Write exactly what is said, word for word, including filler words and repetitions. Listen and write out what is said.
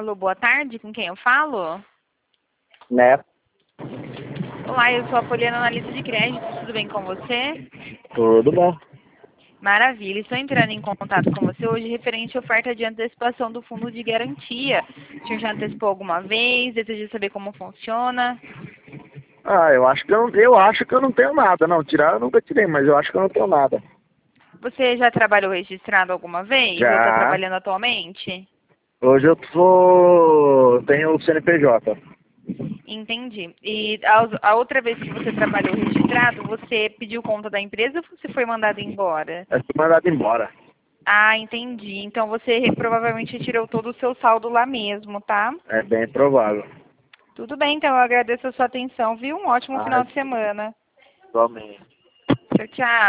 Alô, boa tarde, com quem eu falo? Neto. Olá, eu sou a Poliana, analista de crédito, tudo bem com você? Tudo bom. Maravilha, estou entrando em contato com você hoje referente à oferta de antecipação do fundo de garantia. O senhor já antecipou alguma vez? Deseja saber como funciona? Ah, eu acho que eu, não- eu acho que eu não tenho nada. Não, tirar eu nunca tirei, mas eu acho que eu não tenho nada. Você já trabalhou registrado alguma vez ou está Já. trabalhando atualmente? Hoje eu sou. Tenho o C N P J. Entendi. E a, a outra vez que você trabalhou registrado, você pediu conta da empresa ou você foi mandado embora? Eu fui mandado embora. Ah, entendi. Então você re- provavelmente tirou todo o seu saldo lá mesmo, tá? É bem provável. Tudo bem, então eu agradeço a sua atenção, viu? Um ótimo Ah, final de semana. igualmente. Tchau, tchau.